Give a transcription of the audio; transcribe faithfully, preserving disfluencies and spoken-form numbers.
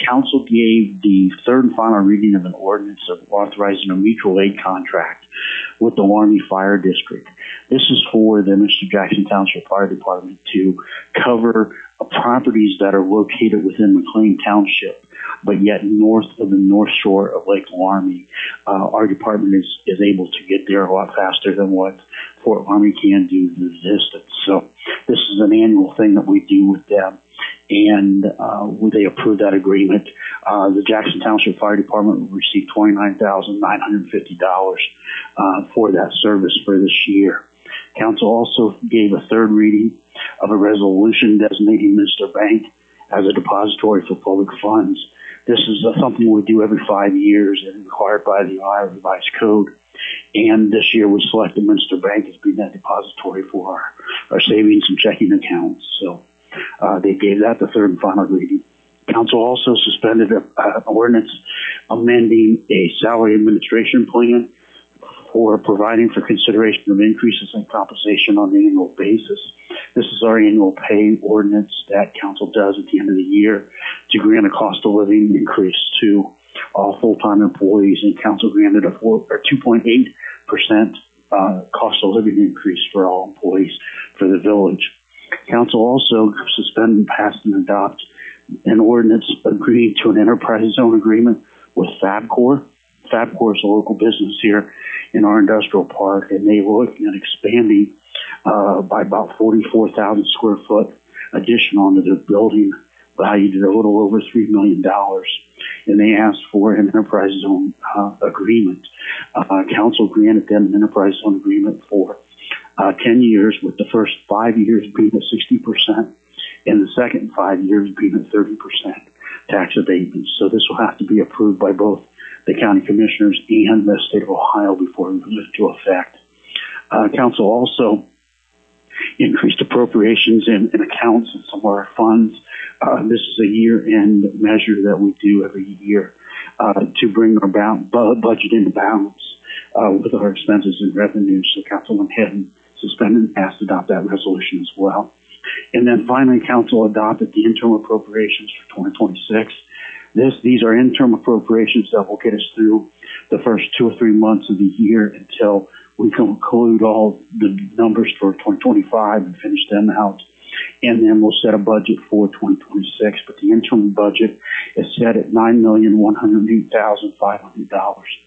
council gave the third and final reading of an ordinance of authorizing a mutual aid contract with the Laramie Fire District. This is for the Mister Jackson Township Fire Department to cover uh, properties that are located within McLean Township, but yet north of the north shore of Lake Laramie. Uh, our department is, is able to get there a lot faster than what Fort Laramie can do the distance. So this is an annual thing that we do with them, and uh, they approved that agreement. Uh, the Jackson Township Fire Department will receive twenty-nine thousand nine hundred fifty dollars uh, for that service for this year. Council also gave a third reading of a resolution designating Mister Bank as a depository for public funds. This is uh, something we do every five years and required by the Ohio Revised Code. And this year we selected Mister Bank as being that depository for our, our savings and checking accounts. So uh, they gave that the third and final reading. Council also suspended an ordinance amending a salary administration plan for providing for consideration of increases in compensation on an annual basis. This is our annual pay ordinance that council does at the end of the year to grant a cost of living increase to all full-time employees, and council granted a four, or two point eight percent uh, cost of living increase for all employees for the village. Council also suspended, passed, and adopted an ordinance agreeing to an enterprise zone agreement with Fabcor. Fabcor is a local business here in our industrial park, and they were looking at expanding uh, by about forty-four thousand square foot addition onto their building, valued at a little over three million dollars. And they asked for an enterprise zone uh, agreement. Uh, council granted them an enterprise zone agreement for uh, ten years, with the first five years being at sixty percent and the second five years being at thirty percent tax abatement. So this will have to be approved by both the county commissioners and the state of Ohio before it goes into effect. Uh, council also increased appropriations in, in accounts and some of our funds. Uh, this is a year-end measure that we do every year uh, to bring our bound, bu- budget into balance uh, with our expenses and revenues. So council went ahead and suspended and passed to adopt that resolution as well. And then finally, council adopted the interim appropriations for twenty twenty-six. This, these are interim appropriations that will get us through the first two or three months of the year until we conclude all the numbers for twenty twenty-five and finish them out. And then we'll set a budget for twenty twenty-six. But the interim budget is set at nine million one hundred eight thousand five hundred dollars.